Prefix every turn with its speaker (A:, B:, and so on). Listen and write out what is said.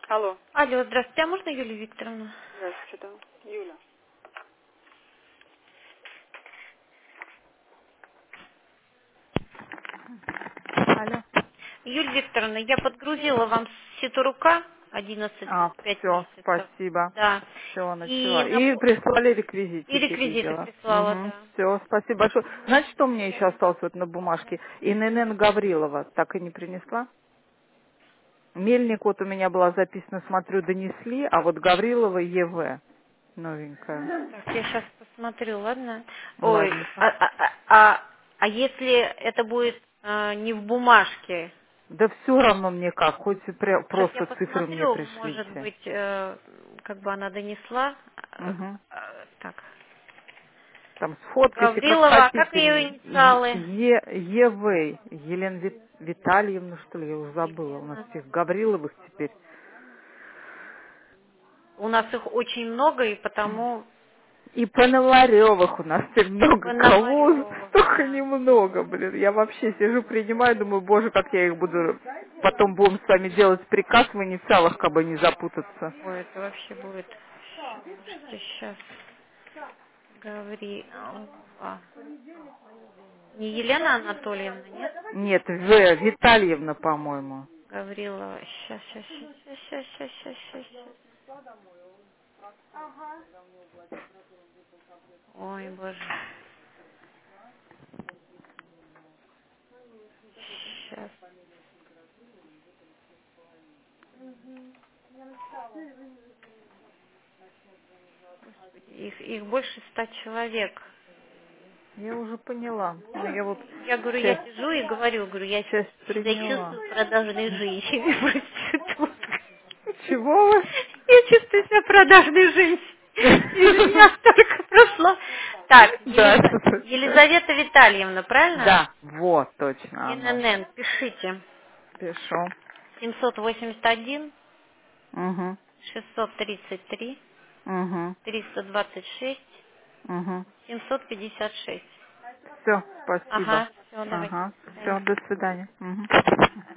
A: Алло.
B: Алло, здравствуйте, а можно Юлию Викторовну?
A: Здравствуйте, да. Юля.
B: Алло. Юлия Викторовна, я подгрузила вам Ситурука 11 плюс 5
A: Все,
B: месяцев.
A: спасибо.
B: Да.
A: Все,
B: И,
A: начала. И прислали реквизитики,
B: реквизиты
A: видела.
B: прислала, да.
A: Все, спасибо большое. Знаете, что мне еще осталось вот на бумажке? ИНН Гаврилова так и не принесла? Мельник вот у меня была записана, смотрю, донесли, а вот Гаврилова ЕВ новенькая.
B: Так, я сейчас посмотрю, ладно? Ой,
A: Ладненько.
B: а если это будет не в бумажке?
A: Да все равно мне как, хоть и
B: Сейчас я
A: просто цифры мне
B: посмотрю, может
A: пришлите.
B: быть, как бы она донесла.
A: Угу.
B: Так.
A: Там сфоткайте, как
B: Гаврилова, а как
A: хотите.
B: ее инициалы?
A: ЕВ, Елена Витальевна, что ли, я уже забыла. У нас
B: Елена.
A: всех Гавриловых теперь.
B: У нас их очень много, и потому
A: И Пономаревых у нас теперь много. Кого
B: Пономарёва,
A: столько
B: да.
A: немного, блин. Я вообще сижу, принимаю, думаю, боже, как я их буду... Потом будем с вами делать приказ в инициалах, как бы не запутаться.
B: Ой, это вообще будет... Можете сейчас Гаврилова. Не Елена Анатольевна, нет?
A: Нет, Витальевна, по-моему.
B: Гаврилова. Сейчас. Ой, боже. Сейчас. Их больше 100 человек.
A: Я уже поняла. Но я вот
B: Я говорю, я
A: часть,
B: сижу и говорю, я
A: часть
B: себя
A: приняла.
B: чувствую продажной женщиной проституткой.
A: Чего вы?
B: Я чувствую себя продажной женщиной. Из меня столько прошло. Так,
A: Да,
B: Елизавета Витальевна, правильно?
A: да, вот точно оно.
B: ИНН, пишите.
A: Пишу.
B: 781,
A: Угу,
B: 633,
A: угу,
B: 326,
A: угу.
B: 756.
A: Все, спасибо.
B: Ага, все, давайте.
A: Ага,
B: До свидания.
A: все, до свидания. Мгм.